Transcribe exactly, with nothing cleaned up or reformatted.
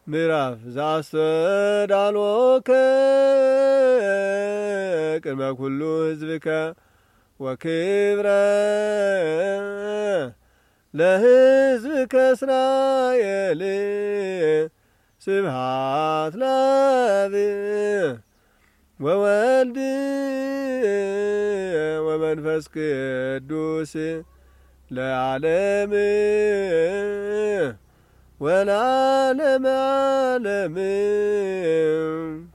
ምዕራፍ ዘአስተዳልወከ ቅድመ ኩሉ ሕዝብከ ወክብረ ለሕዝብከ እስራኤል ስብሐት ለአብ ወወልድ ወመንፈስ ቅዱስ ለዓለም ወለዓለመ ዓለም